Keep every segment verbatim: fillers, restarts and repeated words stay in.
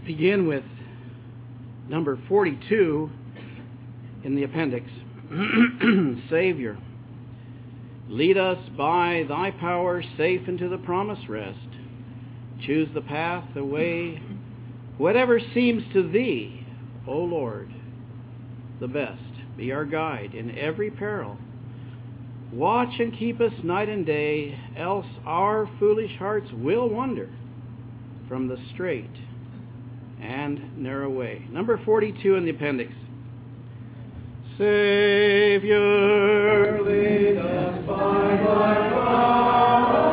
begin with number forty-two in the appendix. Savior, lead us by thy power safe into the promised rest. Choose the path, the way, whatever seems to thee, O Lord, the best. Be our guide in every peril. Watch and keep us night and day, else our foolish hearts will wander from the straight and narrow way. Number forty-two in the appendix. Savior, lead us by thy power.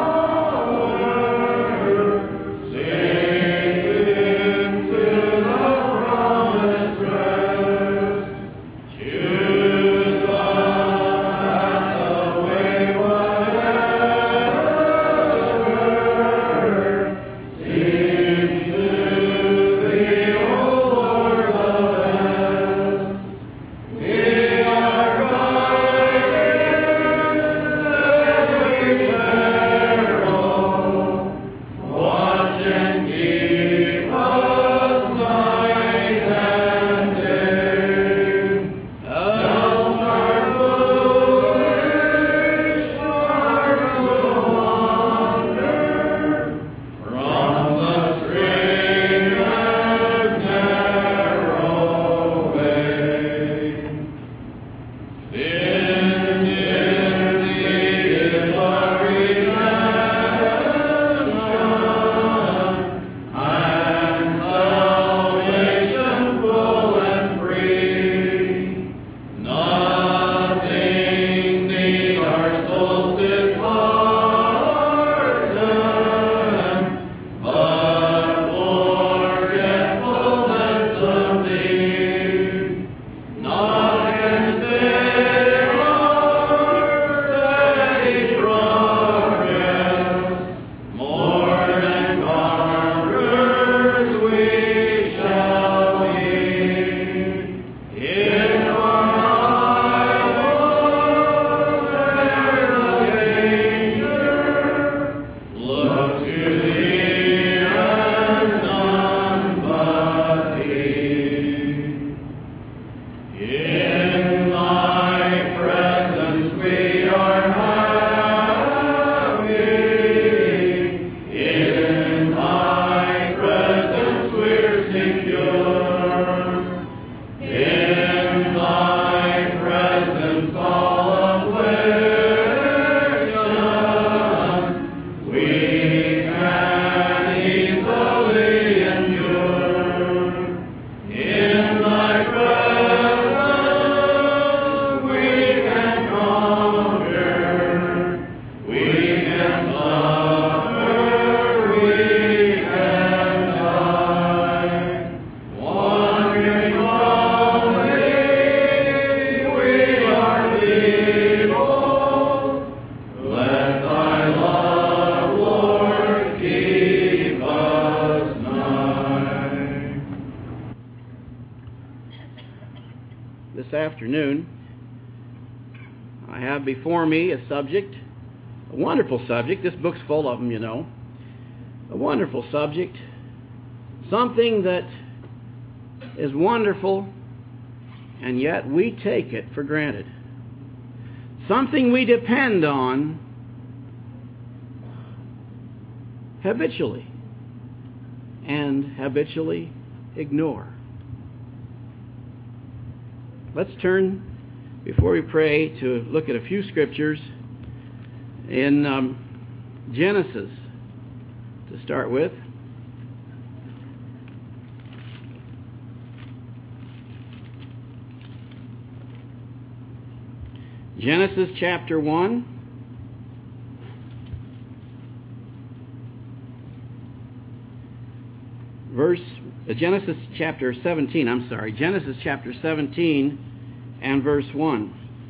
Afternoon, I have before me a subject, a wonderful subject. This book's full of them, you know. A wonderful subject, something that is wonderful, and yet we take it for granted. Something we depend on habitually and habitually ignore. Let's turn, before we pray, to look at a few scriptures in um, Genesis to start with. Genesis chapter one. Verse uh, Genesis chapter seventeen, I'm sorry, Genesis chapter seventeen and verse one.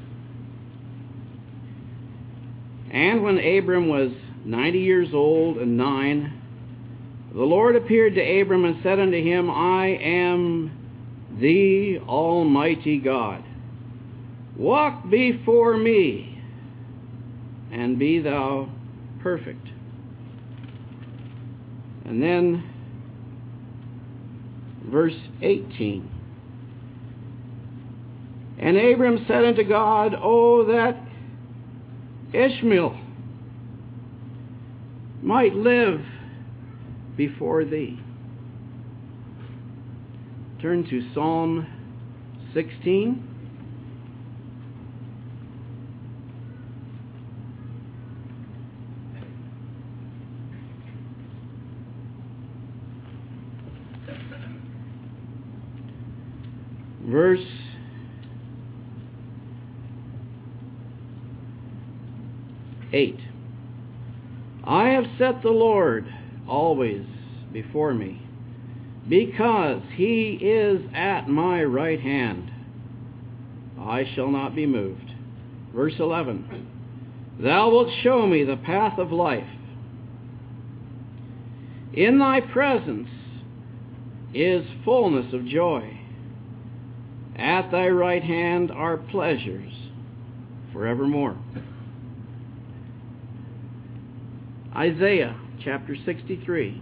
And when Abram was ninety years old and nine, the Lord appeared to Abram and said unto him, I am the Almighty God. Walk before me, and be thou perfect. And then verse eighteen. And Abram said unto God, Oh, that Ishmael might live before thee. Turn to Psalm sixteen. Verse eight. I have set the Lord always before me, because he is at my right hand. I shall not be moved. Verse eleven. Thou wilt show me the path of life. In thy presence is fullness of joy. At thy right hand are pleasures forevermore. Isaiah chapter sixty-three.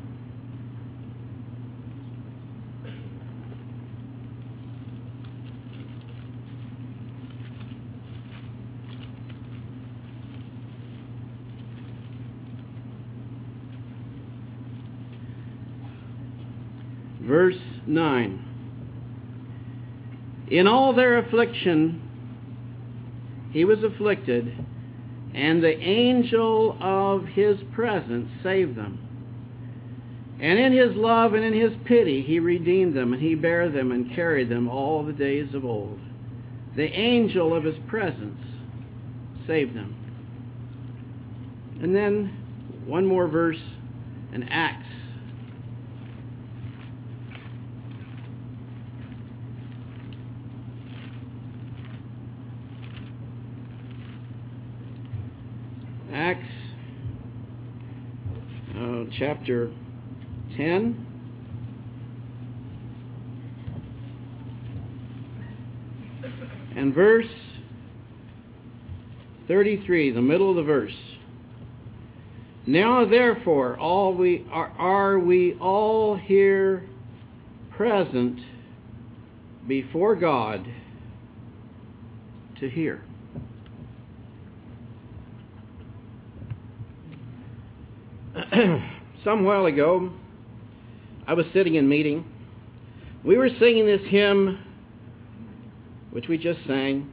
Verse nine. In all their affliction he was afflicted, and the angel of his presence saved them. And in his love and in his pity he redeemed them, and he bare them and carried them all the days of old. The angel of his presence saved them. And then one more verse in Acts. Acts uh, chapter ten. And verse thirty-three, the middle of the verse. Now therefore all we are, are we all here present before God to hear. Some while ago, I was sitting in meeting. We were singing this hymn, which we just sang.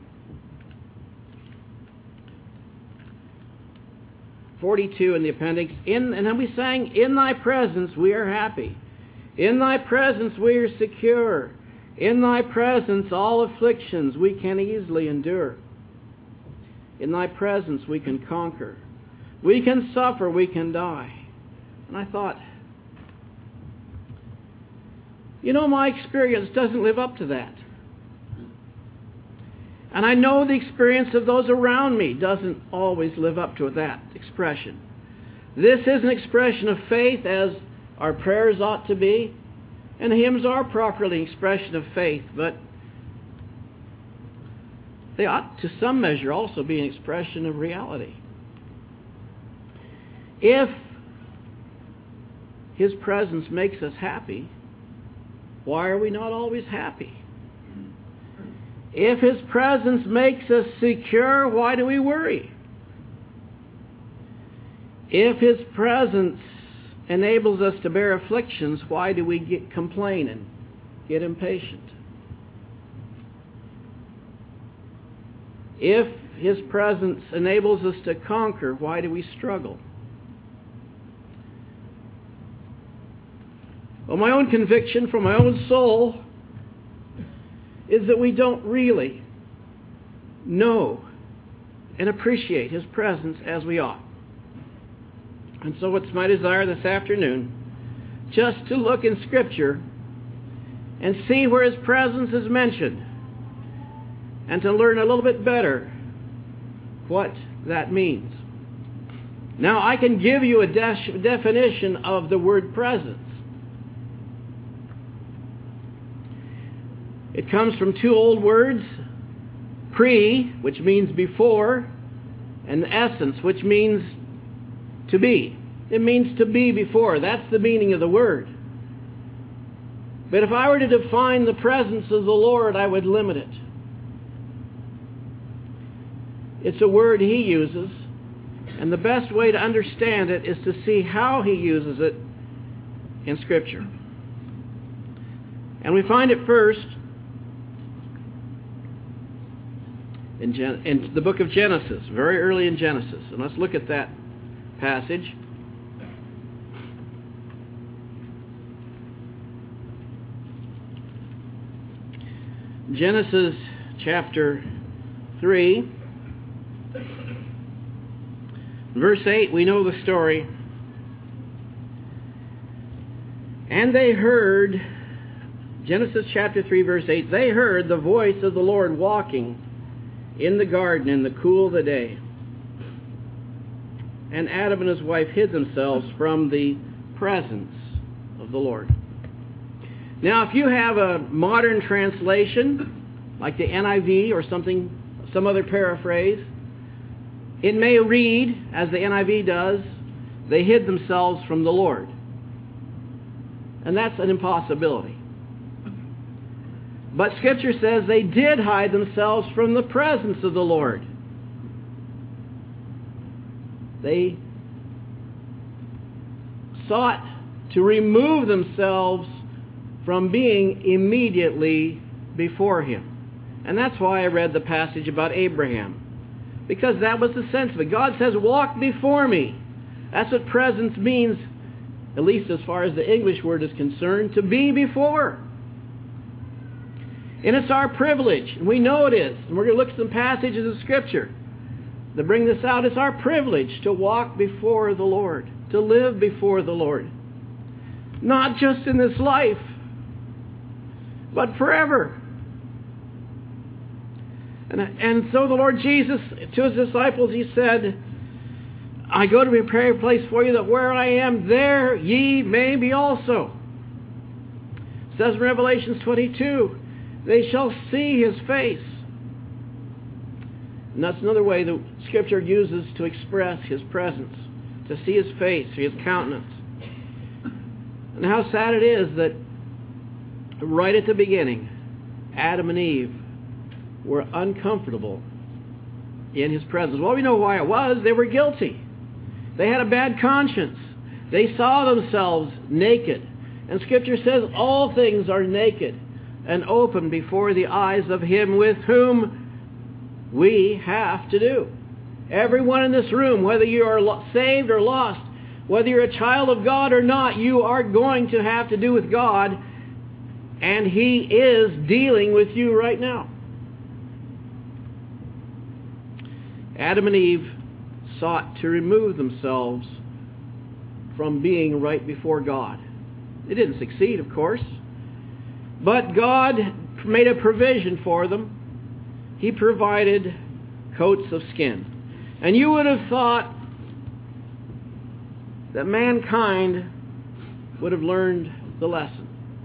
forty-two in the appendix. In, and then we sang, In thy presence we are happy. In thy presence we are secure. In thy presence all afflictions we can easily endure. In thy presence we can conquer. We can suffer, we can die. And I thought, you know, my experience doesn't live up to that. And I know the experience of those around me doesn't always live up to that expression. This is an expression of faith, as our prayers ought to be, and hymns are properly an expression of faith, but they ought to some measure also be an expression of reality. If his presence makes us happy, why are we not always happy? If his presence makes us secure, why do we worry? If his presence enables us to bear afflictions, why do we get complain and get impatient? If his presence enables us to conquer, why do we struggle? Well, my own conviction from my own soul is that we don't really know and appreciate his presence as we ought. And so it's my desire this afternoon just to look in Scripture and see where his presence is mentioned, and to learn a little bit better what that means. Now, I can give you a de- definition of the word presence. It comes from two old words, pre, which means before, and essence, which means to be. It means to be before. That's the meaning of the word. But if I were to define the presence of the Lord, I would limit it. It's a word He uses, and the best way to understand it is to see how He uses it in Scripture. And we find it first in, Gen- in the book of Genesis, very early in Genesis. And let's look at that passage. Genesis chapter three, verse eight, we know the story. And they heard, Genesis chapter three, verse eight, they heard the voice of the Lord walking in the garden in the cool of the day. And Adam and his wife hid themselves from the presence of the Lord. Now, if you have a modern translation, like the N I V or something, some other paraphrase, it may read, as the N I V does, they hid themselves from the Lord. And that's an impossibility. But Scripture says they did hide themselves from the presence of the Lord. They sought to remove themselves from being immediately before Him. And that's why I read the passage about Abraham. Because that was the sense of it. God says, walk before me. That's what presence means, at least as far as the English word is concerned, to be before. And it's our privilege, and we know it is. And we're going to look at some passages of Scripture that bring this out. It's our privilege to walk before the Lord, to live before the Lord. Not just in this life, but forever. And, and so the Lord Jesus, to His disciples, He said, I go to prepare a place for you, that where I am, there ye may be also. It says in Revelation twenty-two, they shall see His face. And that's another way that Scripture uses to express His presence, to see His face, His countenance. And how sad it is that right at the beginning, Adam and Eve were uncomfortable in His presence. Well, we know why it was. They were guilty. They had a bad conscience. They saw themselves naked. And Scripture says all things are naked and open before the eyes of Him with whom we have to do. Everyone in this room, whether you are saved or lost, whether you're a child of God or not, you are going to have to do with God. And He is dealing with you right now. Adam and Eve sought to remove themselves from being right before God. They didn't succeed, of course. But God made a provision for them. He provided coats of skin. And you would have thought that mankind would have learned the lesson.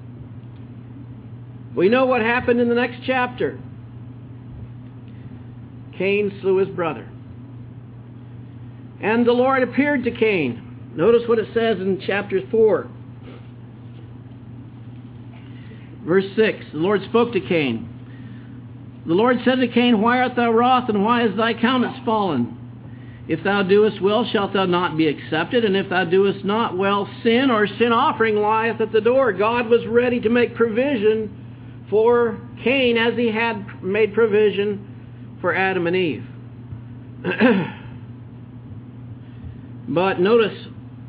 We know what happened in the next chapter. Cain slew his brother. And the Lord appeared to Cain. Notice what it says in chapter four. Verse six. The Lord spoke to Cain. The Lord said to Cain, why art thou wroth, and why is thy countenance fallen? If thou doest well, shalt thou not be accepted? And if thou doest not well, sin or sin offering lieth at the door. God was ready to make provision for Cain as He had made provision for Adam and Eve. But notice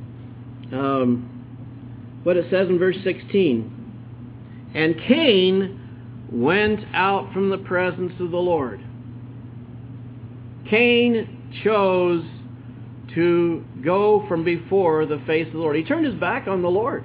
um, what it says in verse sixteen. And Cain went out from the presence of the Lord. Cain chose to go from before the face of the Lord. He turned his back on the Lord.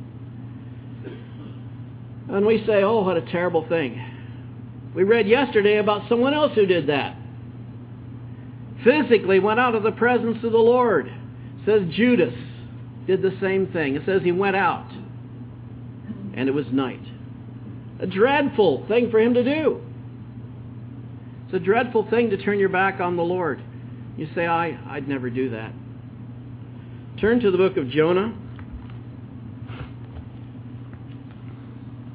And we say, oh, what a terrible thing. We read yesterday about someone else who did that. Physically went out of the presence of the Lord. It says Judas did the same thing. It says he went out and it was night. A dreadful thing for him to do. It's a dreadful thing to turn your back on the Lord. You say, I, I'd never do that. Turn to the book of Jonah.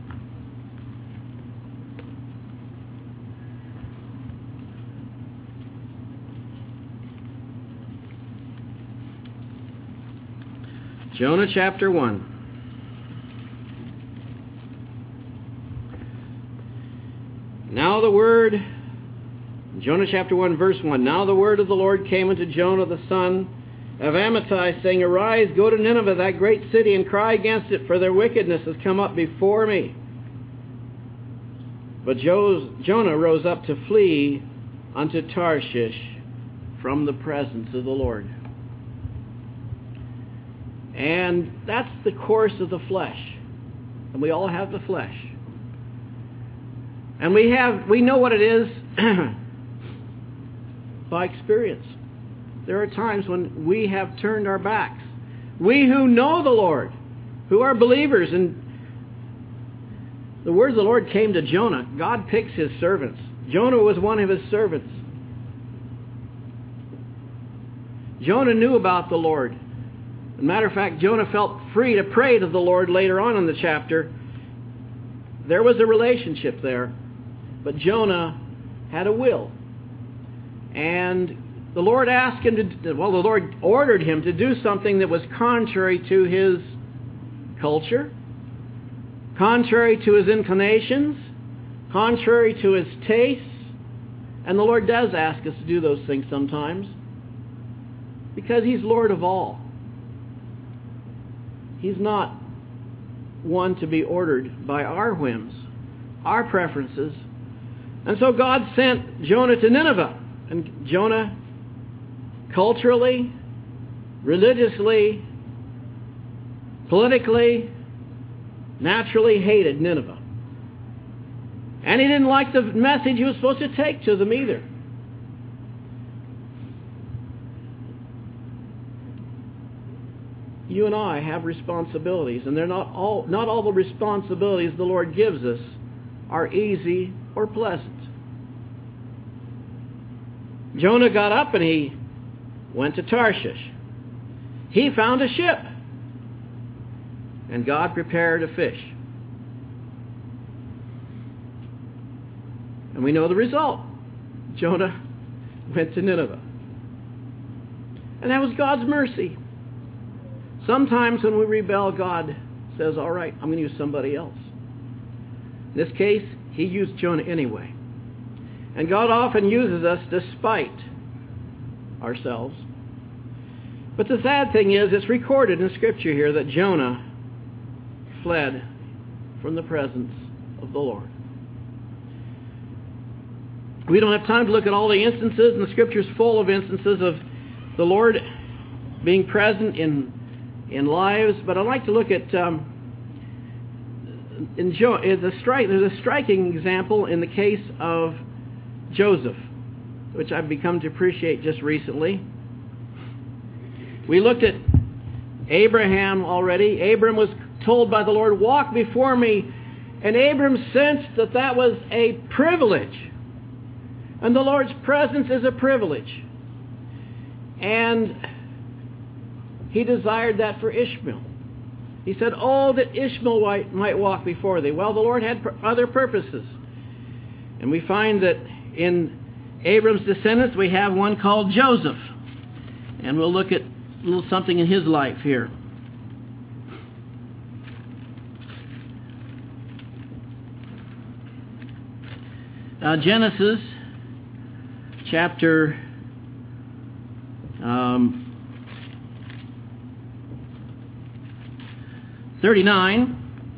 Jonah chapter one. Now the word, Jonah chapter one, verse one. Now the word of the Lord came unto Jonah the son of Amittai, saying, Arise, go to Nineveh, that great city, and cry against it, for their wickedness has come up before me. But Jonah rose up to flee unto Tarshish from the presence of the Lord. And that's the course of the flesh. And we all have the flesh. And we have we know what it is by experience. There are times when we have turned our backs. We who know the Lord, who are believers, and the word of the Lord came to Jonah. God picks his servants. Jonah was one of his servants. Jonah knew about the Lord. As a matter of fact, Jonah felt free to pray to the Lord later on in the chapter. There was a relationship there. But Jonah had a will. And the Lord asked him to, well, the Lord ordered him to do something that was contrary to his culture, contrary to his inclinations, contrary to his tastes. And the Lord does ask us to do those things sometimes because He's Lord of all. He's not one to be ordered by our whims, our preferences. And so God sent Jonah to Nineveh. And Jonah, culturally, religiously, politically, naturally hated Nineveh. And he didn't like the message he was supposed to take to them either. You and I have responsibilities, and they're not all not all the responsibilities the Lord gives us are easy or pleasant. Jonah got up and he went to Tarshish. He found a ship, and God prepared a fish. And we know the result. Jonah went to Nineveh. And that was God's mercy. Sometimes when we rebel, God says, all right, I'm going to use somebody else. In this case, He used Jonah anyway. And God often uses us despite ourselves. But the sad thing is, it's recorded in Scripture here that Jonah fled from the presence of the Lord. We don't have time to look at all the instances, and the Scripture is full of instances of the Lord being present in in lives. But I'd like to look at um, in jo- the stri- there's a striking example in the case of Joseph, which I've become to appreciate just recently. We looked at Abraham already. Abram was told by the Lord, walk before me. And Abram sensed that that was a privilege. And the Lord's presence is a privilege. And he desired that for Ishmael. He said, oh, that Ishmael might walk before thee. Well, the Lord had other purposes. And we find that in Abram's descendants, we have one called Joseph. And we'll look at a little something in his life here. Uh, Genesis chapter um, thirty-nine.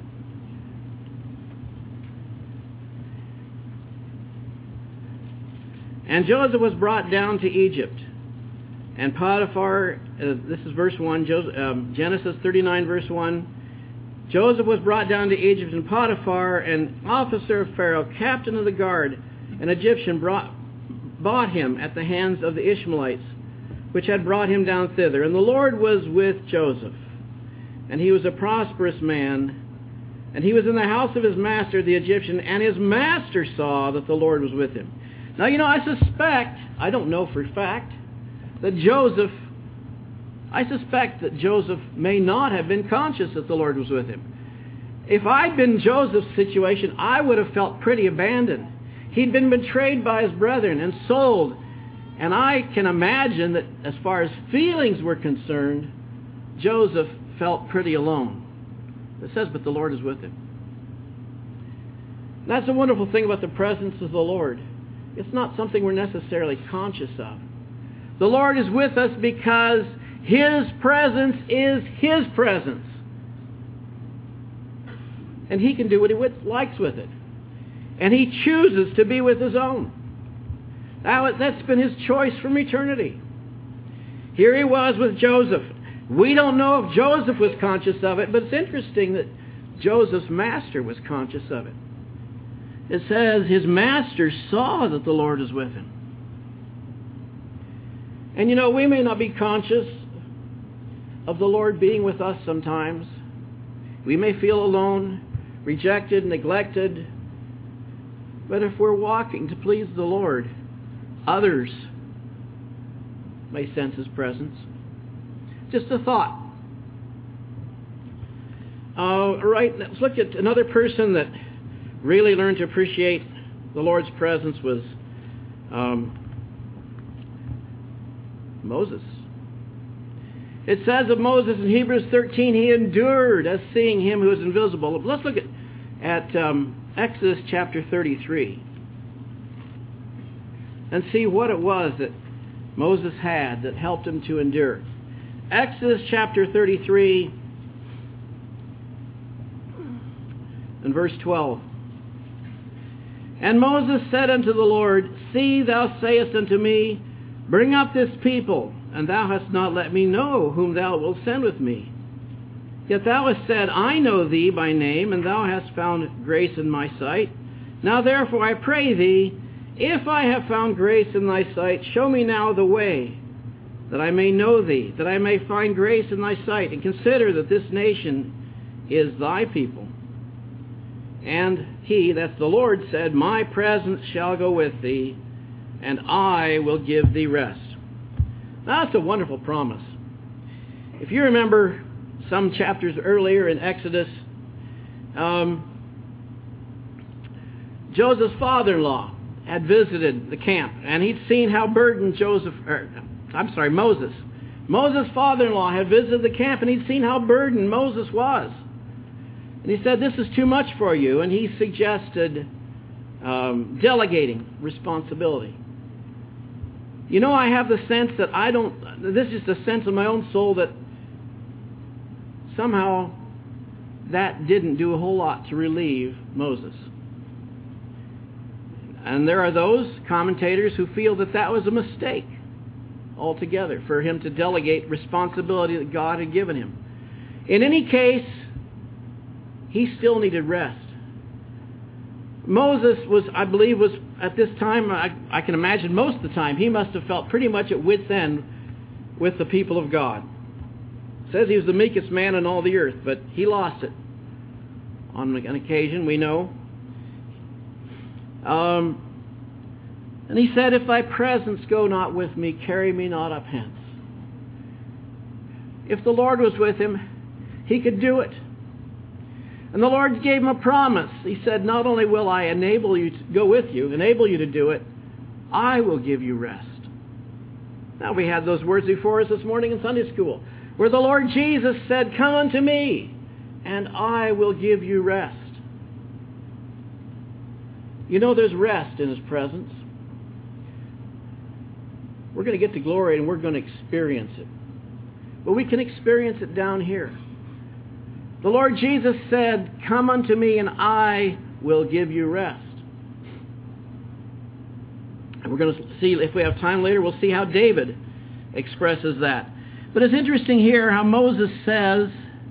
And Joseph was brought down to Egypt. And Potiphar, uh, this is verse one, Joseph, um, Genesis thirty-nine, verse one. Joseph was brought down to Egypt, and Potiphar, an officer of Pharaoh, captain of the guard, an Egyptian, brought, bought him at the hands of the Ishmaelites, which had brought him down thither. And the Lord was with Joseph, and he was a prosperous man, and he was in the house of his master, the Egyptian, and his master saw that the Lord was with him. Now, you know, I suspect, I don't know for a fact, that Joseph, I suspect that Joseph may not have been conscious that the Lord was with him. If I'd been Joseph's situation, I would have felt pretty abandoned. He'd been betrayed by his brethren and sold. And I can imagine that as far as feelings were concerned, Joseph felt pretty alone. It says, but the Lord is with him. That's the wonderful thing about the presence of the Lord. It's not something we're necessarily conscious of. The Lord is with us because His presence is His presence. And He can do what He likes with it. And He chooses to be with His own. That's been His choice from eternity. Here He was with Joseph. We don't know if Joseph was conscious of it, but it's interesting that Joseph's master was conscious of it. It says his master saw that the Lord was with him. And you know, we may not be conscious of the Lord being with us sometimes. We may feel alone, rejected, neglected. But if we're walking to please the Lord, others may sense His presence. Just a thought. Uh, right, let's look at another person that really learned to appreciate the Lord's presence was um, Moses. It says of Moses in Hebrews thirteen, he endured as seeing Him who is invisible. Let's look at, at um, Exodus chapter thirty-three and see what it was that Moses had that helped him to endure. Exodus chapter thirty-three and verse twelve. And Moses said unto the Lord, See, thou sayest unto me, Bring up this people, and thou hast not let me know whom thou wilt send with me. Yet thou hast said, I know thee by name, and thou hast found grace in my sight. Now therefore I pray thee, if I have found grace in thy sight, show me now the way, that I may know thee, that I may find grace in thy sight, and consider that this nation is thy people. And he, that's the Lord, said, My presence shall go with thee, and I will give thee rest. Now, that's a wonderful promise. If you remember some chapters earlier in Exodus, um, Joseph's father-in-law had visited the camp, and he'd seen how burdened Joseph, or, I'm sorry, Moses. Moses' father-in-law had visited the camp, and he'd seen how burdened Moses was. And he said, this is too much for you. And he suggested um, delegating responsibility. You know, I have the sense that I don't, this is the sense of my own soul that somehow that didn't do a whole lot to relieve Moses. And there are those commentators who feel that that was a mistake altogether for him to delegate responsibility that God had given him. In any case, he still needed rest. Moses was, I believe, was at this time, I, I can imagine most of the time, he must have felt pretty much at wit's end with the people of God. It says he was the meekest man on all the earth, but he lost it on an occasion, we know. Um, and he said, If thy presence go not with me, carry me not up hence. If the Lord was with him, he could do it. And the Lord gave him a promise. He said, not only will I enable you to go with you, enable you to do it, I will give you rest. Now, we had those words before us this morning in Sunday school, where the Lord Jesus said, Come unto me, and I will give you rest. You know, there's rest in His presence. We're going to get to glory, and we're going to experience it. But we can experience it down here. The Lord Jesus said, Come unto me, and I will give you rest. And we're going to see, if we have time later, we'll see how David expresses that. But it's interesting here how Moses says,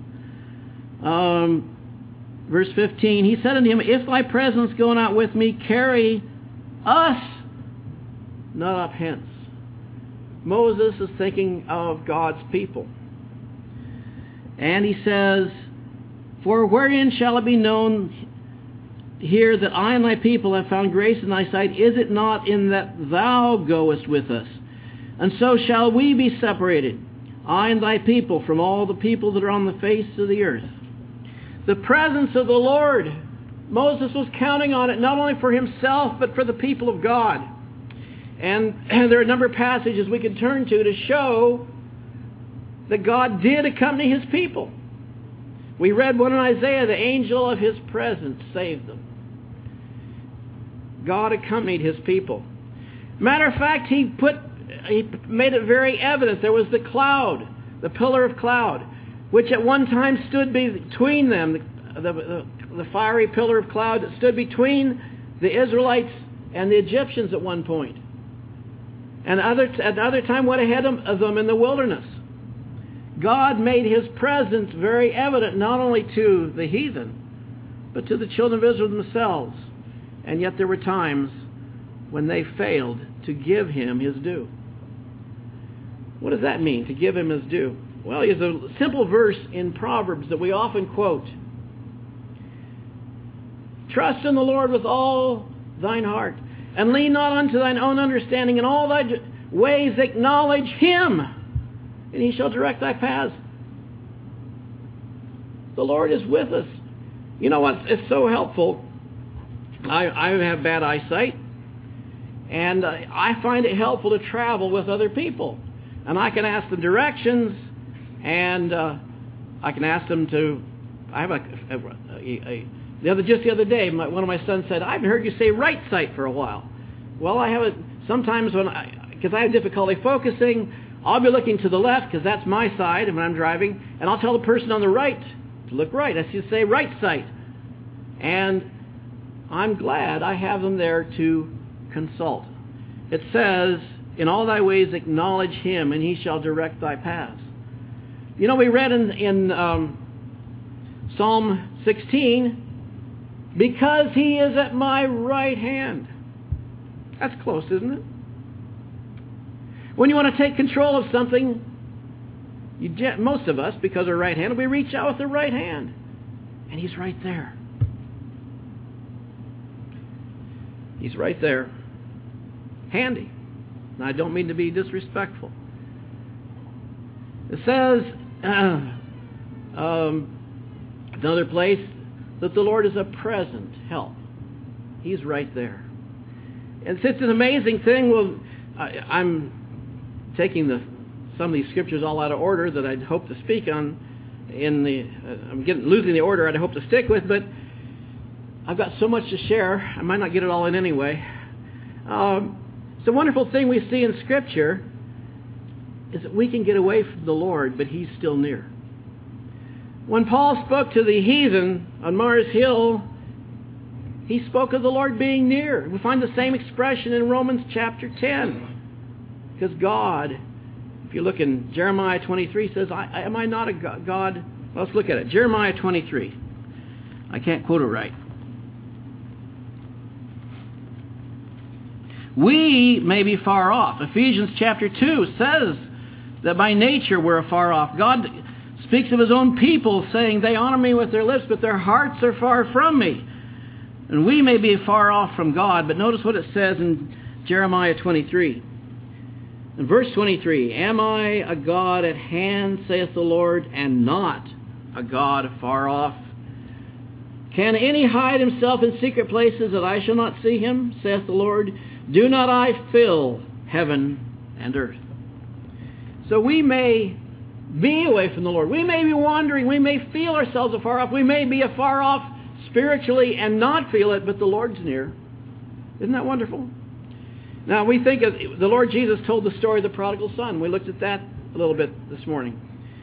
um, verse fifteen, he said unto him, If thy presence go not with me, carry us not up hence. Moses is thinking of God's people. And he says, For wherein shall it be known here that I and thy people have found grace in thy sight? Is it not in that thou goest with us? And so shall we be separated, I and thy people, from all the people that are on the face of the earth. The presence of the Lord, Moses was counting on it not only for himself, but for the people of God. And there are a number of passages we can turn to to show that God did accompany His people. We read one in Isaiah, the angel of His presence saved them. God accompanied His people. Matter of fact, He put, He made it very evident. There was the cloud, the pillar of cloud, which at one time stood between them, the, the, the fiery pillar of cloud that stood between the Israelites and the Egyptians at one point. And other, at another time went ahead of them in the wilderness. God made His presence very evident not only to the heathen, but to the children of Israel themselves. And yet there were times when they failed to give Him His due. What does that mean, to give Him His due? Well, there's a simple verse in Proverbs that we often quote. Trust in the Lord with all thine heart, and lean not unto thine own understanding. In all thy ways acknowledge Him, and He shall direct thy paths. The Lord is with us. You know what? It's so helpful. I, I have bad eyesight, and uh, I find it helpful to travel with other people. And I can ask them directions, and uh, I can ask them to... I have a... a, a, a the other, just the other day, my, one of my sons said, I haven't heard you say right sight for a while. Well, I have it sometimes when I... Because I have difficulty focusing, I'll be looking to the left, because that's my side when I'm driving, and I'll tell the person on the right to look right. I should say right sight. And I'm glad I have them there to consult. It says, in all thy ways acknowledge Him, and He shall direct thy paths. You know, we read in, in um, Psalm sixteen, because He is at my right hand. That's close, isn't it? When you want to take control of something, you, most of us, because we're right-handed, we reach out with the right hand. And He's right there. He's right there. Handy. And I don't mean to be disrespectful. It says, uh, um, another place, that the Lord is a present help. He's right there. And it's an amazing thing. Well, I, I'm taking the some of these scriptures all out of order that I'd hope to speak on. In the, uh, I'm getting losing the order I'd hope to stick with, but I've got so much to share. I might not get it all in anyway. Um, it's a wonderful thing we see in Scripture is that we can get away from the Lord, but He's still near. When Paul spoke to the heathen on Mars Hill, he spoke of the Lord being near. We find the same expression in Romans chapter ten. Because God, if you look in Jeremiah twenty-three, says, I, am I not a God? Well, let's look at it. Jeremiah twenty-three. I can't quote it right. We may be far off. Ephesians chapter two says that by nature we're afar off. God speaks of His own people saying, they honor me with their lips, but their hearts are far from me. And we may be far off from God, but notice what it says in Jeremiah twenty-three. In verse twenty-three, am I a God at hand, saith the Lord, and not a God far off? Can any hide himself in secret places that I shall not see him, saith the Lord? Do not I fill heaven and earth? So we may be away from the Lord. We may be wandering. We may feel ourselves afar off. We may be afar off spiritually and not feel it, but the Lord's near. Isn't that wonderful? Now, we think of the Lord Jesus told the story of the prodigal son. We looked at that a little bit this morning.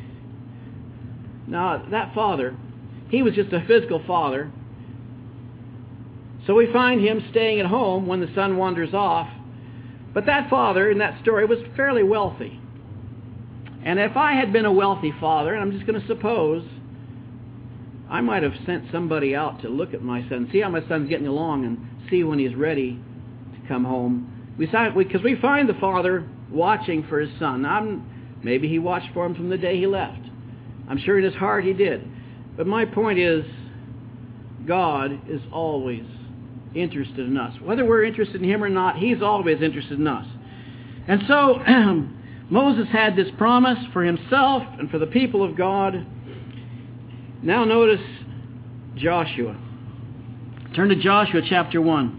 Now, that father, he was just a physical father. So we find him staying at home when the son wanders off. But that father in that story was fairly wealthy. And if I had been a wealthy father, and I'm just going to suppose, I might have sent somebody out to look at my son, see how my son's getting along, and see when he's ready to come home. Because we, we find the father watching for his son. I'm, maybe he watched for him from the day he left. I'm sure in his heart he did. But my point is, God is always interested in us. Whether we're interested in Him or not, He's always interested in us. And so, Moses had this promise for himself and for the people of God. Now notice Joshua. Turn to Joshua chapter one.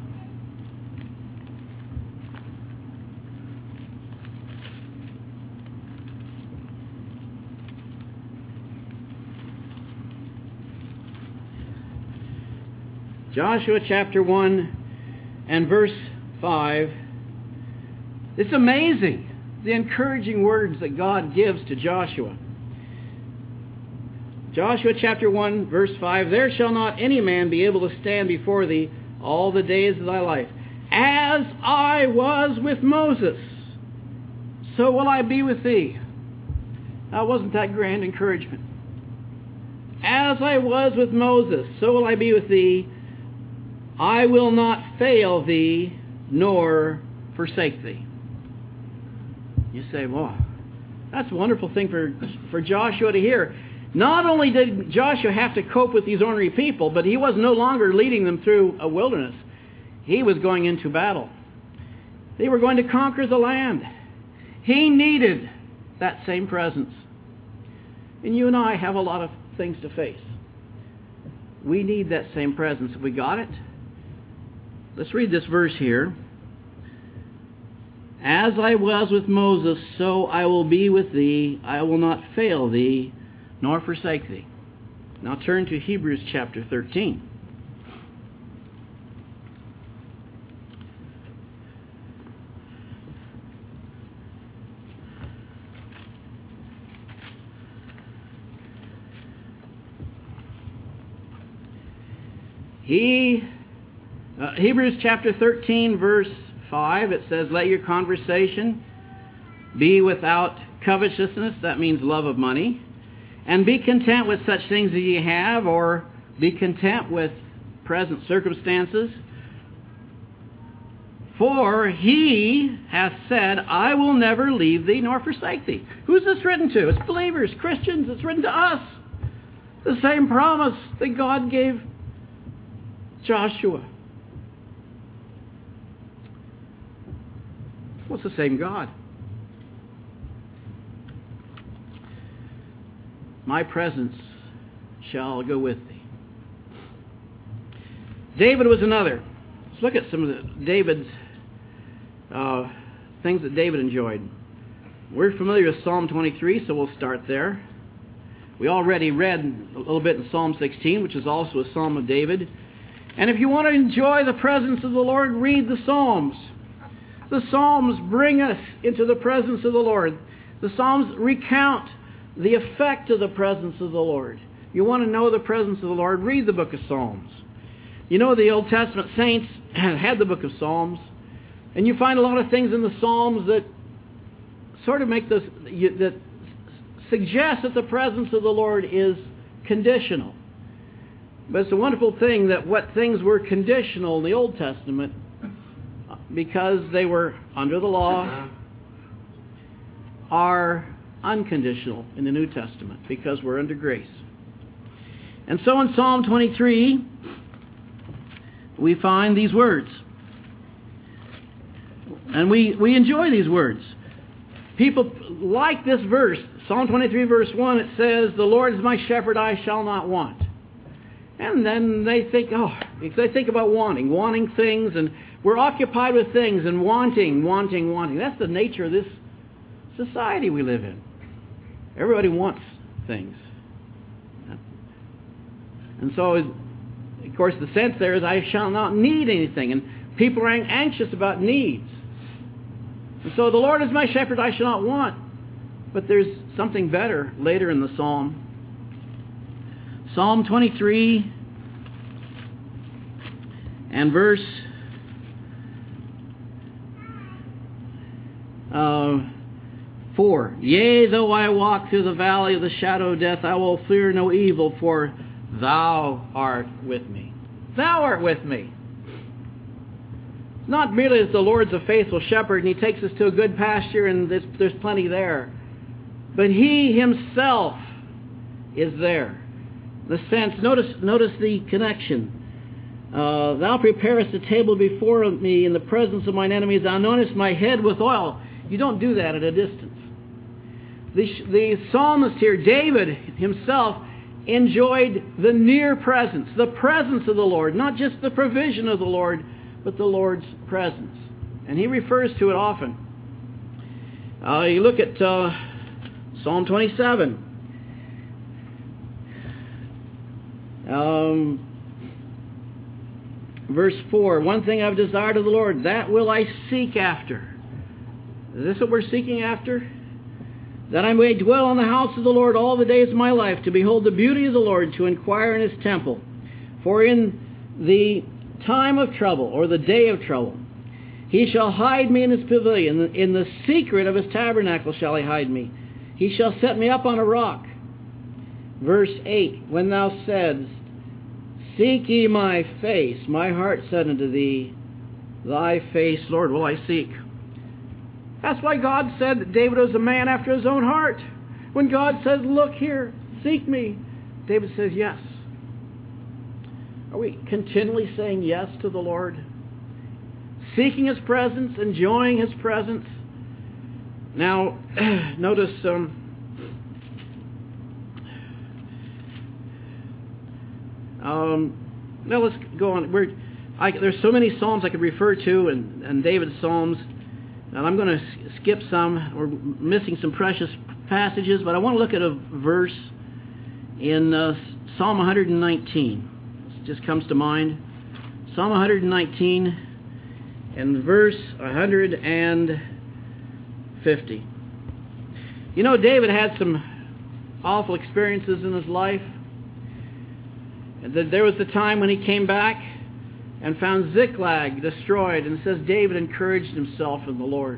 Joshua chapter one and verse five. It's amazing, the encouraging words that God gives to Joshua. Joshua chapter one, verse five, "There shall not any man be able to stand before thee all the days of thy life. As I was with Moses, so will I be with thee." Now, wasn't that grand encouragement? As I was with Moses, so will I be with thee. I will not fail thee, nor forsake thee. You say, well, that's a wonderful thing for, for Joshua to hear. Not only did Joshua have to cope with these ornery people, but he was no longer leading them through a wilderness. He was going into battle. They were going to conquer the land. He needed that same presence. And you and I have a lot of things to face. We need that same presence. Have we got it? Let's read this verse here. "As I was with Moses, so I will be with thee. I will not fail thee, nor forsake thee." Now turn to Hebrews chapter thirteen. He, uh, Hebrews chapter thirteen, verse five, it says, "Let your conversation be without covetousness," that means love of money, "and be content with such things as ye have," or be content with present circumstances. "For he hath said, I will never leave thee nor forsake thee." Who's this written to? It's believers, Christians. It's written to us. The same promise that God gave Joshua. Well, it's the same God. "My presence shall go with thee." David was another. Let's look at some of the, David's uh, things that David enjoyed. We're familiar with Psalm twenty-three, so we'll start there. We already read a little bit in Psalm sixteen, which is also a psalm of David. And if you want to enjoy the presence of the Lord, read the Psalms. The Psalms bring us into the presence of the Lord. The Psalms recount the effect of the presence of the Lord. You want to know the presence of the Lord, read the book of Psalms. You know, the Old Testament saints had the book of Psalms, and you find a lot of things in the Psalms that sort of make this, that suggest that the presence of the Lord is conditional. But it's a wonderful thing that what things were conditional in the Old Testament, because they were under the law, are unconditional in the New Testament, because we're under grace. And so in Psalm twenty-three, we find these words. And we, we enjoy these words. People like this verse. Psalm twenty-three, verse one, it says, "The Lord is my shepherd, I shall not want." And then they think, oh, they think about wanting, wanting things, and we're occupied with things and wanting, wanting, wanting. That's the nature of this society we live in. Everybody wants things. And so, of course, the sense there is, I shall not need anything. And people are anxious about needs. And so, "The Lord is my shepherd, I shall not want." But there's something better later in the psalm. Psalm twenty-three and verse uh, four. "Yea, though I walk through the valley of the shadow of death, I will fear no evil, for thou art with me." Thou art with me. It's not merely that the Lord's a faithful shepherd and He takes us to a good pasture and there's, there's plenty there, but He Himself is there. The sense, notice, notice the connection. Uh, "Thou preparest a table before me in the presence of mine enemies. Thou anointest my head with oil." You don't do that at a distance. The, the psalmist here, David himself, enjoyed the near presence, the presence of the Lord, not just the provision of the Lord, but the Lord's presence. And he refers to it often. Uh, you look at uh, Psalm twenty-seven. Um, Verse four, one thing I've desired of the Lord, that will I seek after. Is this what we're seeking after? That I may dwell in the house of the Lord all the days of my life, to behold the beauty of the Lord, to inquire in His temple. For in the time of trouble, or the day of trouble, He shall hide me in His pavilion. In the secret of His tabernacle shall He hide me. He shall set me up on a rock. Verse eight, when thou saidst, seek ye my face, my heart said unto thee, thy face, Lord, will I seek. That's why God said that David was a man after His own heart. When God says, look here, seek me, David says yes. Are we continually saying yes to the Lord? Seeking His presence, enjoying His presence? Now, notice, um, um, now let's go on. We're, I, there's so many Psalms I could refer to, and, and David's Psalms. And I'm going to skip some. We're missing some precious passages, but I want to look at a verse in uh, Psalm one nineteen. This just comes to mind. Psalm one nineteen and verse one fifty. You know, David had some awful experiences in his life. There was the time when he came back and found Ziklag destroyed, and it says David encouraged himself in the Lord.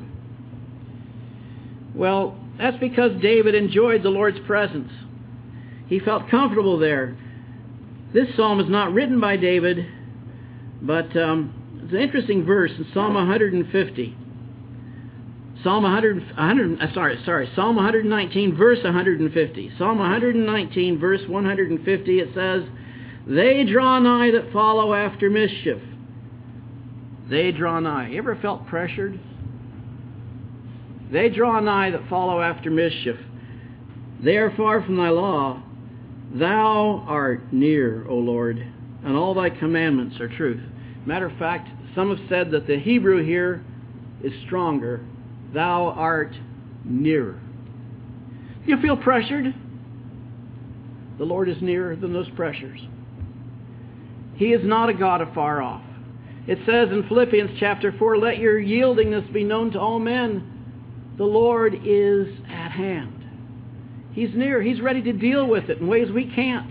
Well, that's because David enjoyed the Lord's presence. He felt comfortable there. This psalm is not written by David, but um, it's an interesting verse in Psalm one fifty. Psalm one hundred, one hundred, uh, sorry, sorry, Psalm one nineteen, verse one fifty. Psalm one nineteen, verse one fifty, it says, they draw nigh that follow after mischief. They draw nigh. You ever felt pressured? They draw nigh that follow after mischief. They are far from thy law. Thou art near, O Lord, and all thy commandments are truth. Matter of fact, some have said that the Hebrew here is stronger. Thou art nearer. You feel pressured? The Lord is nearer than those pressures. He is not a God afar off. It says in Philippians chapter four, let your yieldingness be known to all men. The Lord is at hand. He's near. He's ready to deal with it in ways we can't.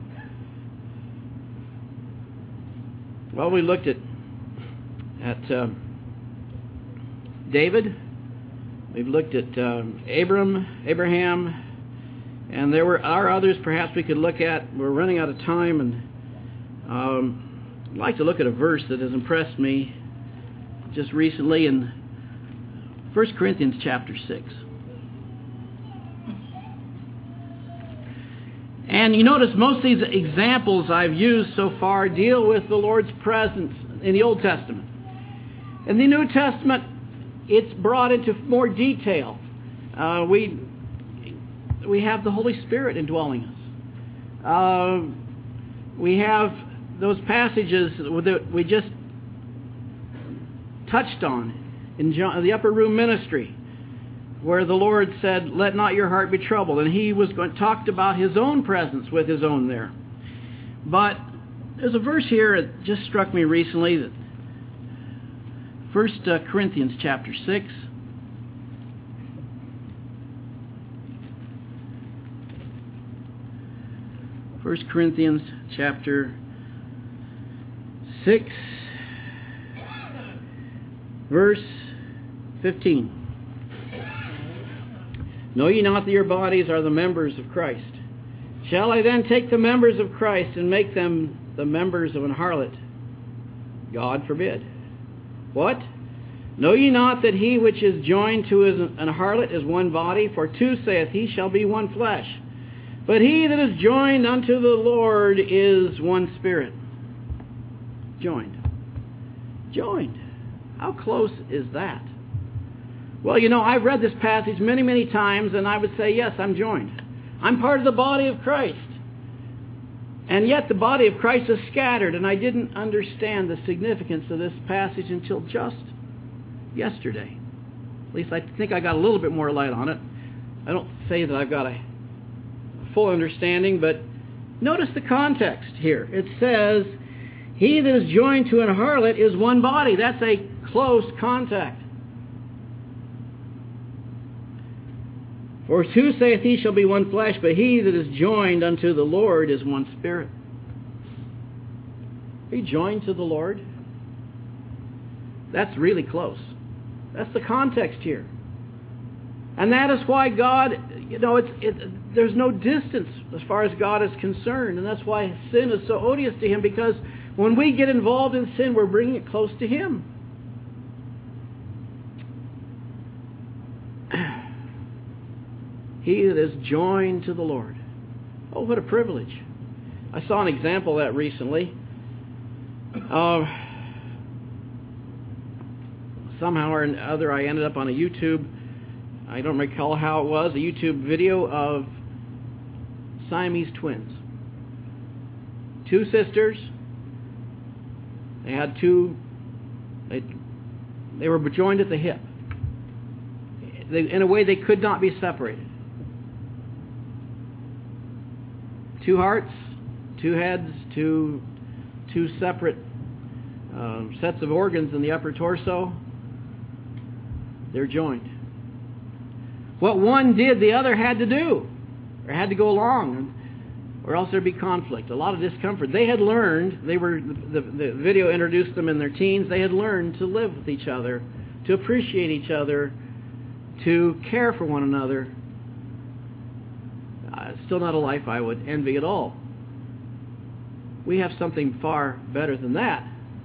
Well, we looked at, at uh, David. We've looked at um, Abram, Abraham, and there were are others perhaps we could look at. We're running out of time, and Um, I'd like to look at a verse that has impressed me just recently in First Corinthians chapter six. And you notice most of these examples I've used so far deal with the Lord's presence in the Old Testament. In the New Testament, it's brought into more detail. Uh, we, we have the Holy Spirit indwelling us. Uh, we have those passages that we just touched on in John, the upper room ministry, where the Lord said, let not your heart be troubled. And He was going, talked about His own presence with His own there. But there's a verse here that just struck me recently, that First Corinthians chapter six. First Corinthians chapter six, verse fifteen. Know ye not that your bodies are the members of Christ? Shall I then take the members of Christ and make them the members of an harlot? God forbid. What? Know ye not that he which is joined to an harlot is one body? For two saith he shall be one flesh. But he that is joined unto the Lord is one spirit. Joined. Joined. How close is that? Well, you know, I've read this passage many, many times, and I would say, yes, I'm joined. I'm part of the body of Christ. And yet the body of Christ is scattered, and I didn't understand the significance of this passage until just yesterday. At least I think I got a little bit more light on it. I don't say that I've got a full understanding, but notice the context here. It says, He that is joined to an harlot is one body. That's a close contact. For two saith he shall be one flesh, but he that is joined unto the Lord is one spirit. Are you joined to the Lord? That's really close. That's the context here. And that is why God, you know, it's it, there's no distance as far as God is concerned. And that's why sin is so odious to Him, because when we get involved in sin, we're bringing it close to Him. He that is joined to the Lord. Oh, what a privilege. I saw an example of that recently. Uh, somehow or other I ended up on a YouTube, I don't recall how it was, a YouTube video of Siamese twins. Two sisters. They had two, they, they were joined at the hip. They, in a way they could not be separated. Two hearts, two heads, two two separate uh, sets of organs in the upper torso. They're joined. What one did, the other had to do, or had to go along, or else there'd be conflict, a lot of discomfort. They had learned, they were the, the video introduced them in their teens, they had learned to live with each other, to appreciate each other, to care for one another. Uh, still not a life I would envy at all. We have something far better than that.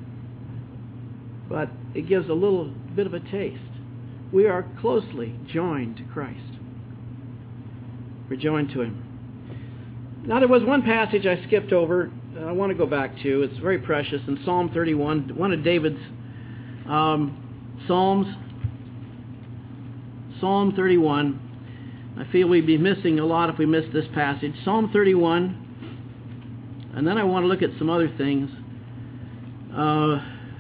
But it gives a little bit of a taste. We are closely joined to Christ. We're joined to Him. Now, there was one passage I skipped over I want to go back to. It's very precious. In Psalm thirty-one, one of David's um, Psalms. Psalm thirty-one. I feel we'd be missing a lot if we missed this passage. Psalm thirty-one. And then I want to look at some other things. Uh,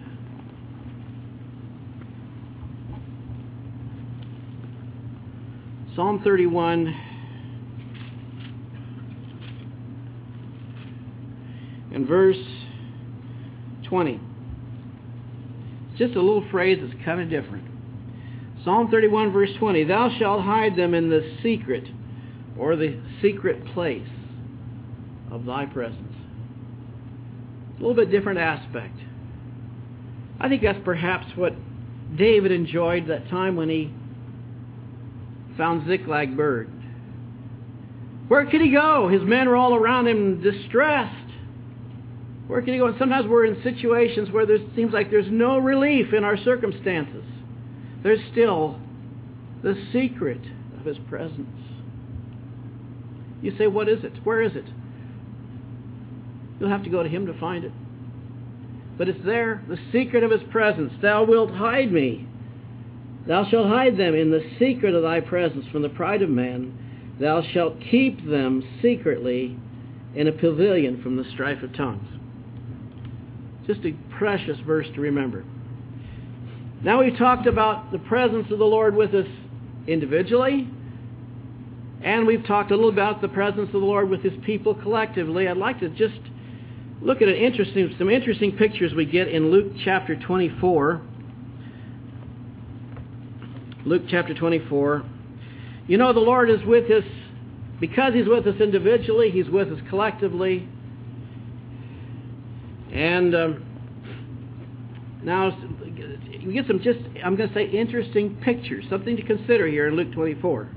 Psalm thirty-one. And verse twenty. It's just a little phrase that's kind of different. Psalm thirty-one, verse twenty. Thou shalt hide them in the secret, or the secret place of thy presence. A little bit different aspect. I think that's perhaps what David enjoyed that time when he found Ziklag burned. Where could he go? His men were all around him distressed. Where can he go? And sometimes we're in situations where there seems like there's no relief in our circumstances. There's still the secret of His presence. You say, what is it? Where is it? You'll have to go to Him to find it. But it's there, the secret of His presence. Thou wilt hide me. Thou shalt hide them in the secret of thy presence from the pride of man. Thou shalt keep them secretly in a pavilion from the strife of tongues. Just a precious verse to remember. Now we've talked about the presence of the Lord with us individually, and we've talked a little about the presence of the Lord with His people collectively. I'd like to just look at an interesting, some interesting pictures we get in Luke chapter twenty-four. Luke chapter twenty-four. You know, the Lord is with us because He's with us individually. He's with us collectively. And um, now we get some just, I'm going to say, interesting pictures. Something to consider here in Luke twenty-four.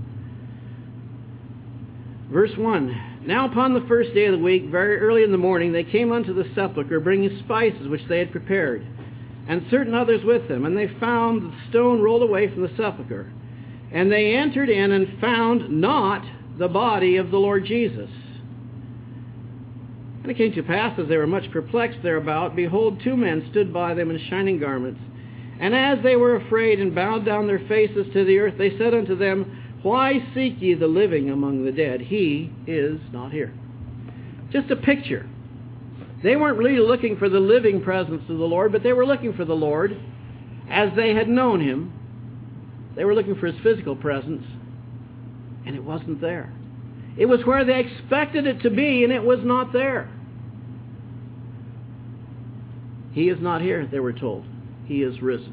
Verse one. Now upon the first day of the week, very early in the morning, they came unto the sepulchre, bringing spices which they had prepared, and certain others with them. And they found the stone rolled away from the sepulchre. And they entered in and found not the body of the Lord Jesus. And it came to pass, as they were much perplexed thereabout, behold, two men stood by them in shining garments. And as they were afraid and bowed down their faces to the earth, they said unto them, Why seek ye the living among the dead? He is not here. Just a picture. They weren't really looking for the living presence of the Lord, but they were looking for the Lord as they had known Him. They were looking for His physical presence, and it wasn't there. It was where they expected it to be, and it was not there. He is not here, they were told. He is risen.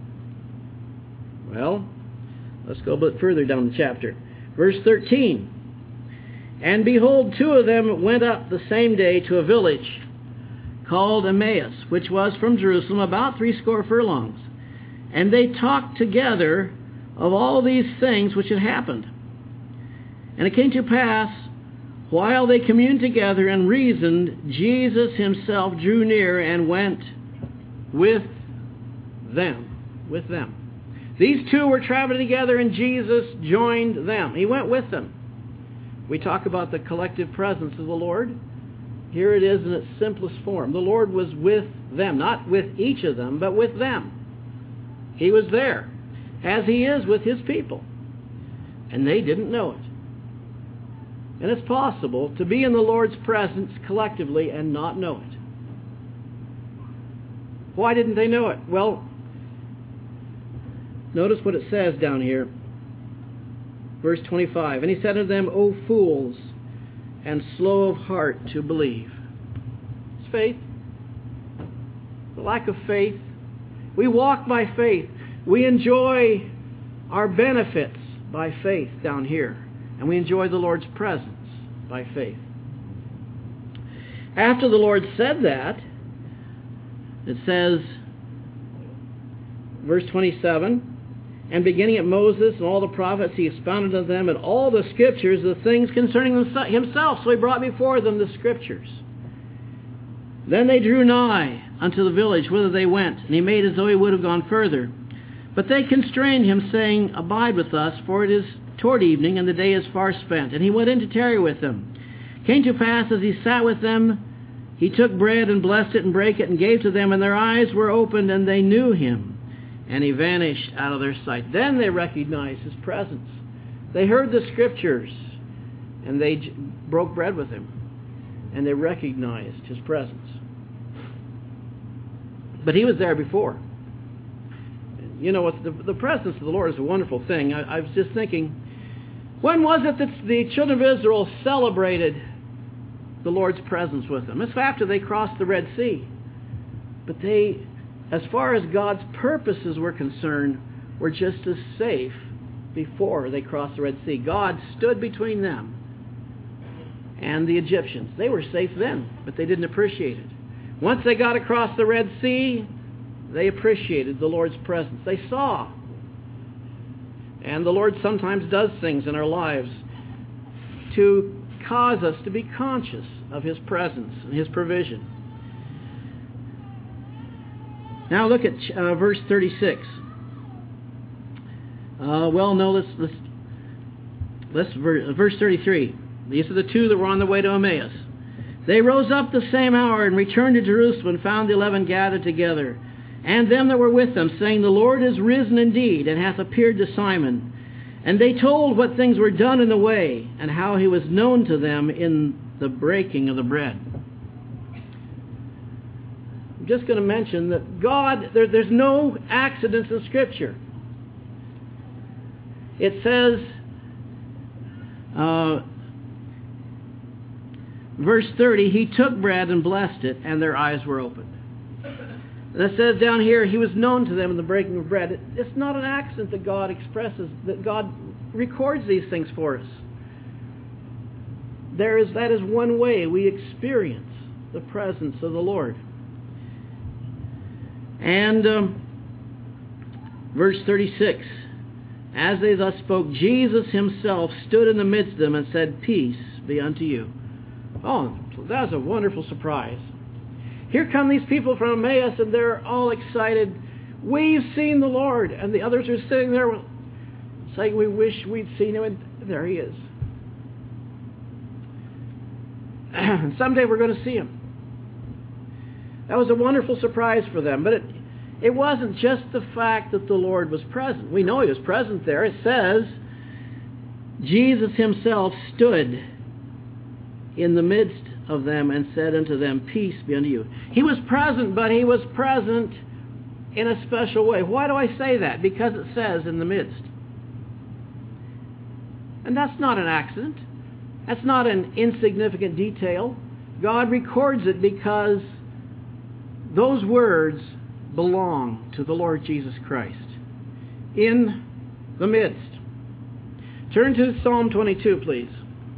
Well, let's go a bit further down the chapter. Verse thirteen. And behold, two of them went up the same day to a village called Emmaus, which was from Jerusalem about threescore furlongs. And they talked together of all these things which had happened. And it came to pass, while they communed together and reasoned, Jesus himself drew near and went with them. With them. These two were traveling together, and Jesus joined them. He went with them. We talk about the collective presence of the Lord. Here it is in its simplest form. The Lord was with them, not with each of them, but with them. He was there, as He is with His people. And they didn't know it. And it's possible to be in the Lord's presence collectively and not know it. Why didn't they know it? Well, notice what it says down here. Verse twenty-five. And He said unto them, O fools, and slow of heart to believe. It's faith. The lack of faith. We walk by faith. We enjoy our benefits by faith down here. And we enjoy the Lord's presence by faith. After the Lord said that, it says, verse twenty-seven, and beginning at Moses and all the prophets, He expounded unto them in all the Scriptures the things concerning Himself. So He brought before them the Scriptures. Then they drew nigh unto the village whither they went, and He made as though He would have gone further. But they constrained Him, saying, Abide with us, for it is toward evening, and the day is far spent. And He went in to tarry with them. Came to pass, as He sat with them, He took bread and blessed it and brake it and gave to them, and their eyes were opened, and they knew Him. And He vanished out of their sight. Then they recognized His presence. They heard the Scriptures, and they j- broke bread with Him. And they recognized His presence. But He was there before. You know, the, the presence of the Lord is a wonderful thing. I, I was just thinking, when was it that the children of Israel celebrated the Lord's presence with them? It's after they crossed the Red Sea. But they, as far as God's purposes were concerned, were just as safe before they crossed the Red Sea. God stood between them and the Egyptians. They were safe then, but they didn't appreciate it. Once they got across the Red Sea, they appreciated the Lord's presence. They saw. And the Lord sometimes does things in our lives to cause us to be conscious of His presence and His provision. Now look at uh, verse thirty-six. Uh, well, no, let's let's let's ver- verse thirty-three. These are the two that were on the way to Emmaus. They rose up the same hour and returned to Jerusalem and found the eleven gathered together, and them that were with them, saying, The Lord is risen indeed, and hath appeared to Simon. And they told what things were done in the way, and how He was known to them in the breaking of the bread. I'm just going to mention that God, there, there's no accidents in Scripture. It says, uh, verse thirty, He took bread and blessed it, and their eyes were opened. And it says down here, He was known to them in the breaking of bread. It, it's not an accident that God expresses, that God records these things for us. There is, that is one way we experience the presence of the Lord. And um, verse thirty-six, As they thus spoke, Jesus Himself stood in the midst of them and said, Peace be unto you. Oh, that was a wonderful surprise. Here come these people from Emmaus, and they're all excited. We've seen the Lord. And the others are sitting there saying, we wish we'd seen Him, and there He is. And someday we're going to see Him. That was a wonderful surprise for them. But it, it wasn't just the fact that the Lord was present. We know He was present there. It says, Jesus Himself stood in the midst of them and said unto them, Peace be unto you. He was present, but He was present in a special way. Why do I say that? Because it says in the midst. And that's not an accident. That's not an insignificant detail. God records it because those words belong to the Lord Jesus Christ in the midst. Turn to Psalm twenty-two, please.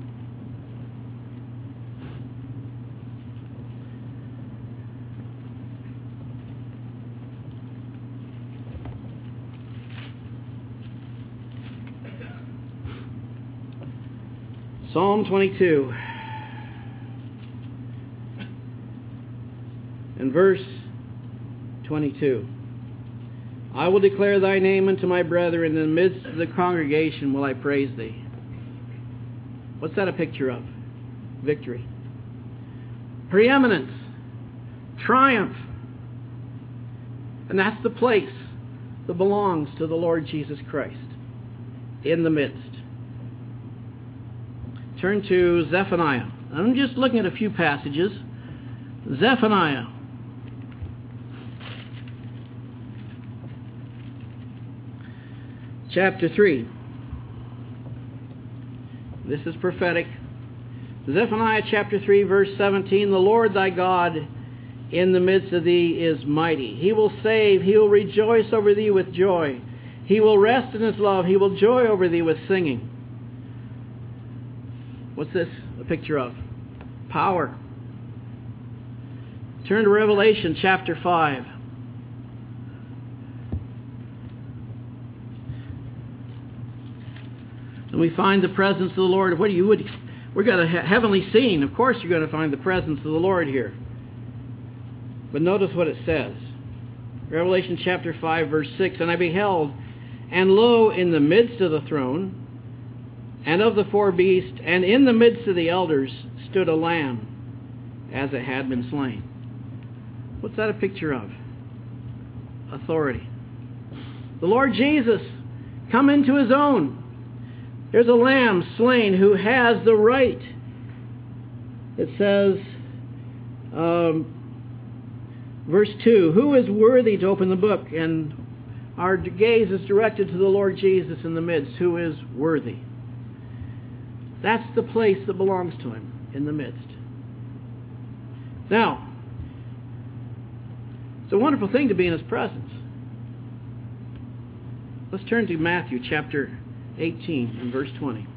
Psalm twenty-two. In verse twenty-two. I will declare thy name unto my brethren, in the midst of the congregation will I praise thee. What's that a picture of? Victory. Preeminence. Triumph. And that's the place that belongs to the Lord Jesus Christ. In the midst. Turn to Zephaniah. I'm just looking at a few passages. Zephaniah. Chapter three. This is prophetic. Zephaniah chapter three, verse seventeen. The Lord thy God in the midst of thee is mighty. He will save. He will rejoice over thee with joy. He will rest in his love. He will joy over thee with singing. What's this a picture of? Power. Turn to Revelation chapter five. And we find the presence of the Lord. What do you would? We've got a heavenly scene. Of course you're going to find the presence of the Lord here. But notice what it says. Revelation chapter five, verse six. And I beheld, and lo, in the midst of the throne, and of the four beasts, and in the midst of the elders, stood a lamb, as it had been slain. What's that a picture of? Authority. The Lord Jesus, come into his own. There's a lamb slain who has the right. It says, um, verse two, who is worthy to open the book? And our gaze is directed to the Lord Jesus in the midst, who is worthy. That's the place that belongs to him, in the midst. Now, it's a wonderful thing to be in his presence. Let's turn to Matthew chapter eighteen and verse twenty.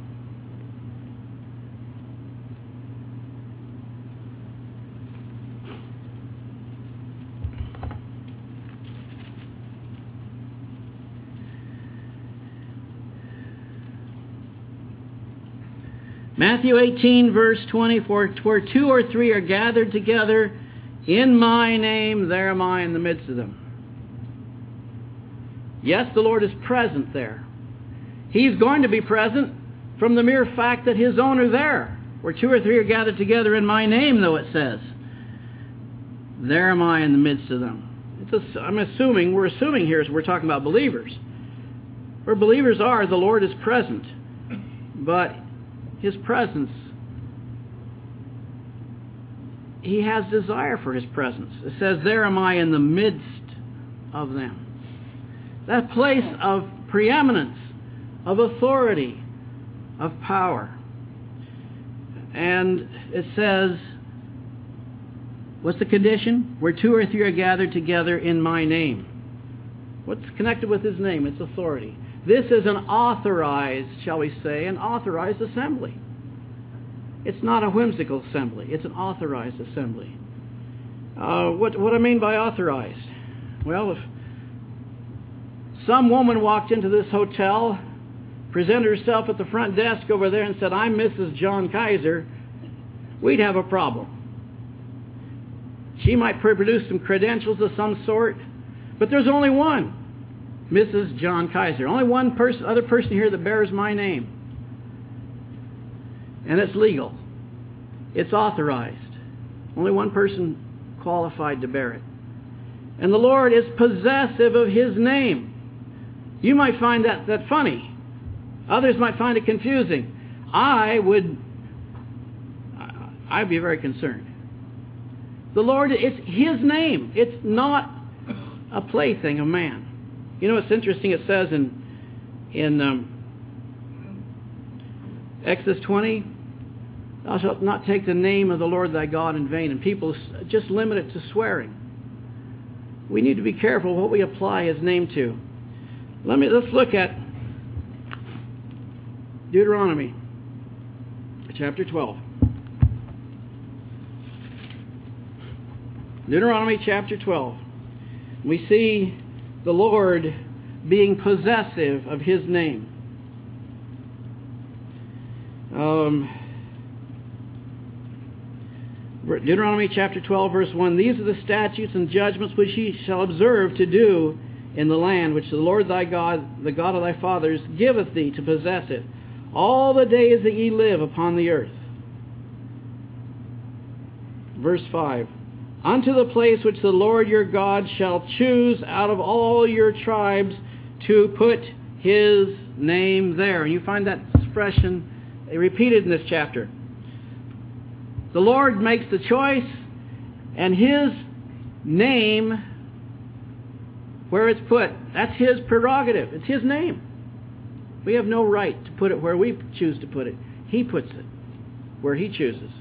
Matthew eighteen, verse twenty, for where two or three are gathered together in my name, there am I in the midst of them. Yes, the Lord is present there. He's going to be present from the mere fact that his own are there. Where two or three are gathered together in my name, though it says, there am I in the midst of them. It's a, I'm assuming, we're assuming here as we're talking about believers. Where believers are, the Lord is present. But his presence, he has desire for his presence. It says, there am I in the midst of them. That place of preeminence, of authority, of power. And it says, what's the condition? Where two or three are gathered together in my name. What's connected with his name? It's authority. This is an authorized, shall we say, an authorized assembly. It's not a whimsical assembly. It's an authorized assembly. Uh, what, what I mean by authorized? Well, if some woman walked into this hotel, presented herself at the front desk over there and said, I'm Missus John Kaiser, we'd have a problem. She might produce some credentials of some sort, but there's only one Missus John Kaiser. Only one person, other person here that bears my name. And it's legal. It's authorized. Only one person qualified to bear it. And the Lord is possessive of his name. You might find that, that funny. Others might find it confusing. I would, I'd be very concerned. The Lord, it's his name. It's not a plaything of man. You know, it's interesting. It says in in um, Exodus twenty, thou shalt not take the name of the Lord thy God in vain. And people just limit it to swearing. we need to be careful what we apply His name to. Let me let's look at Deuteronomy chapter twelve. Deuteronomy chapter twelve. We see the Lord being possessive of His name. Um, Deuteronomy chapter twelve, verse one. These are the statutes and judgments which ye shall observe to do in the land which the Lord thy God, the God of thy fathers, giveth thee to possess it, all the days that ye live upon the earth. Verse five. Unto the place which the Lord your God shall choose out of all your tribes to put His name there. And you find that expression repeated in this chapter. The Lord makes the choice, and His name, where it's put, that's His prerogative. It's His name. We have no right to put it where we choose to put it. He puts it where He chooses.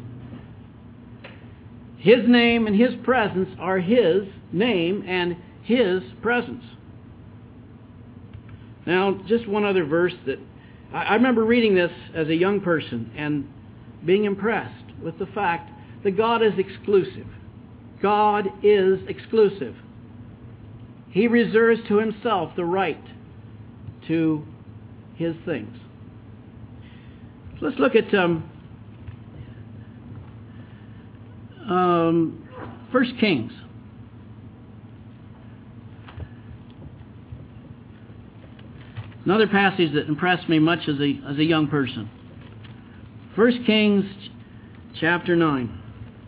His name and His presence are His name and His presence. Now, just one other verse that I, I remember reading this as a young person and being impressed with the fact that God is exclusive. God is exclusive. He reserves to Himself the right to His things. So let's look at um, um, First Kings. Another passage that impressed me much as a as a young person. First Kings chapter nine.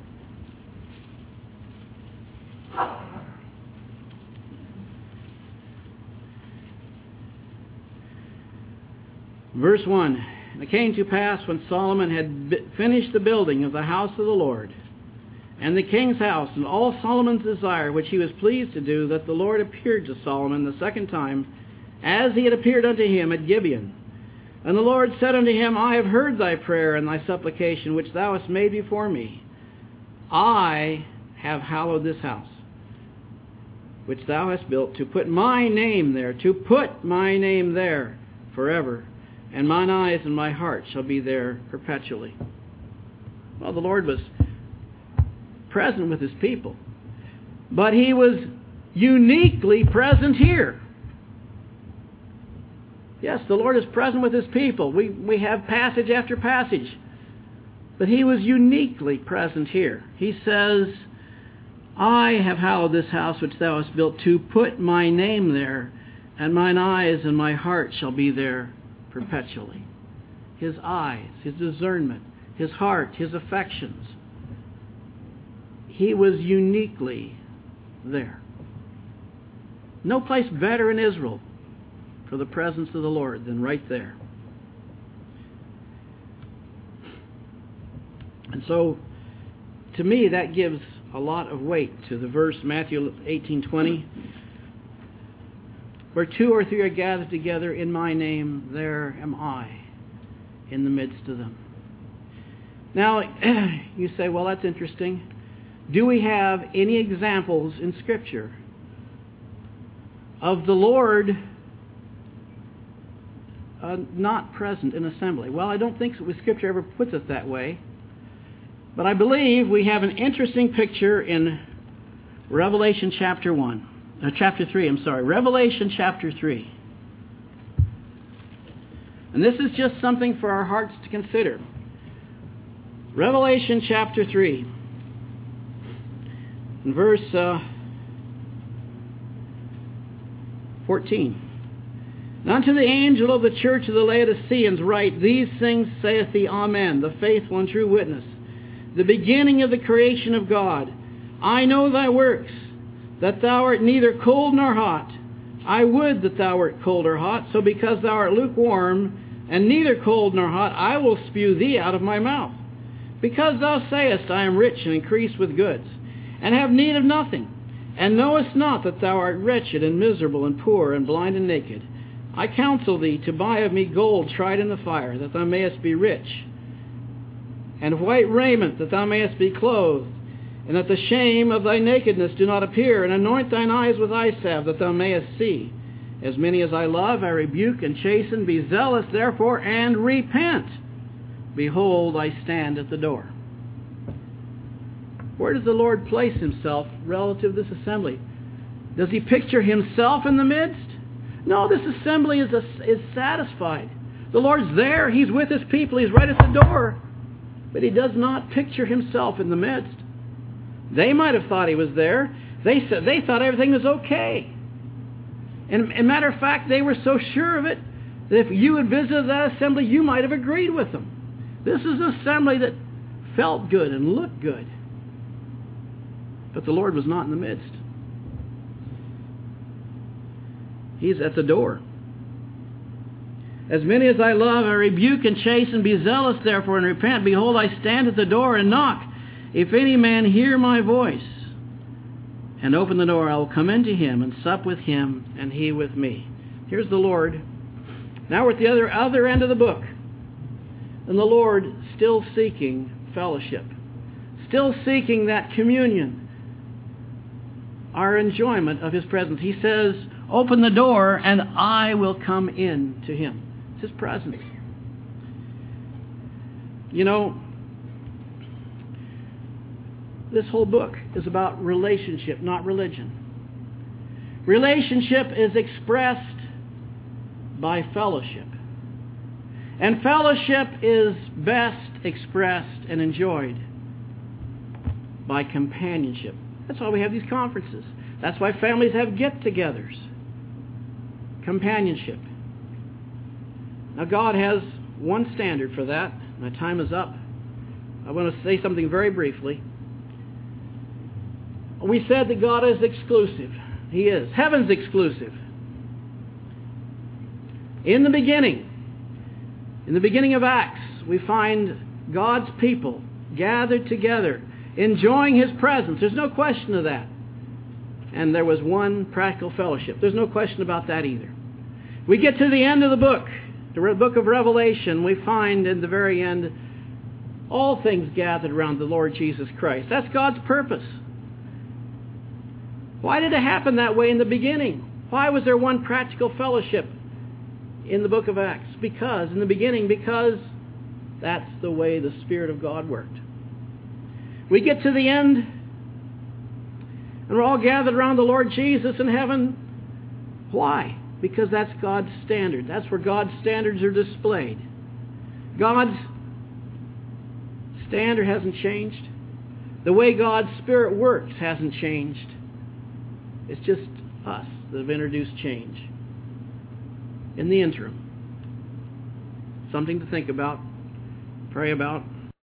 Verse one. And it came to pass when Solomon had finished the building of the house of the Lord, and the king's house, and all Solomon's desire, which he was pleased to do, that the Lord appeared to Solomon the second time, as he had appeared unto him at Gibeon. And the Lord said unto him, I have heard thy prayer and thy supplication, which thou hast made before me. I have hallowed this house, which thou hast built, to put my name there, to put my name there forever. And mine eyes and my heart shall be there perpetually. Well, the Lord was present with His people, but He was uniquely present here. Yes, the Lord is present with His people. We, we have passage after passage. But He was uniquely present here. He says, I have hallowed this house which thou hast built, to put my name there, and mine eyes and my heart shall be there perpetually. His eyes, His discernment, His heart, His affections. He was uniquely there. No place better in Israel for the presence of the Lord than right there. And so, to me, that gives a lot of weight to the verse Matthew eighteen twenty, where two or three are gathered together in my name, there am I in the midst of them. Now, you say, well, that's interesting. Do we have any examples in Scripture of the Lord Uh, not present in assembly? Well, I don't think so. Scripture ever puts it that way. But I believe we have an interesting picture in Revelation chapter one. Uh, chapter three, I'm sorry. Revelation chapter three. And this is just something for our hearts to consider. Revelation chapter three. In verse uh, fourteen. And unto the angel of the church of the Laodiceans write, These things saith the Amen, the faithful and true witness, the beginning of the creation of God. I know thy works, that thou art neither cold nor hot. I would that thou wert cold or hot, so because thou art lukewarm, and neither cold nor hot, I will spew thee out of my mouth. Because thou sayest, I am rich and increased with goods, and have need of nothing, and knowest not that thou art wretched and miserable and poor and blind and naked. I counsel thee to buy of me gold tried in the fire, that thou mayest be rich, and white raiment, that thou mayest be clothed, and that the shame of thy nakedness do not appear, and anoint thine eyes with eye salve, that thou mayest see. As many as I love, I rebuke and chasten. Be zealous, therefore, and repent. Behold, I stand at the door. Where does the Lord place himself relative to this assembly? Does he picture himself in the midst? No, this assembly is, a, is satisfied. The Lord's there. He's with his people. He's right at the door. But he does not picture himself in the midst. They might have thought he was there. They said they thought everything was okay. And, and matter of fact, they were so sure of it that if you had visited that assembly, you might have agreed with them. This is an assembly that felt good and looked good. But the Lord was not in the midst. He's at the door. As many as I love, I rebuke and chasten. Be zealous, therefore, and repent. Behold, I stand at the door and knock. If any man hear my voice and open the door, I will come into him and sup with him and he with me. Here's the Lord. Now we're at the other, other end of the book. And the Lord still seeking fellowship. Still seeking that communion. Our enjoyment of his presence. He says, open the door and I will come in to him. It's his presence. You know, this whole book is about relationship, not religion. Relationship is expressed by fellowship. And fellowship is best expressed and enjoyed by companionship. That's why we have these conferences. That's why families have get-togethers. Companionship. Now God has one standard for that. My time is up. I want to say something very briefly. We said that God is exclusive. He is. Heaven's exclusive. In the beginning, in the beginning of Acts, we find God's people gathered together, enjoying his presence. There's no question of that. And there was one practical fellowship. There's no question about that either. We get to the end of the book, the book of Revelation, we find in the very end all things gathered around the Lord Jesus Christ. That's God's purpose. Why did it happen that way in the beginning? Why was there one practical fellowship in the book of Acts? Because, in the beginning, because that's the way the Spirit of God worked. We get to the end, and we're all gathered around the Lord Jesus in heaven. Why? Because that's God's standard. That's where God's standards are displayed. God's standard hasn't changed. The way God's Spirit works hasn't changed. It's just us that have introduced change. In the interim, something to think about, pray about,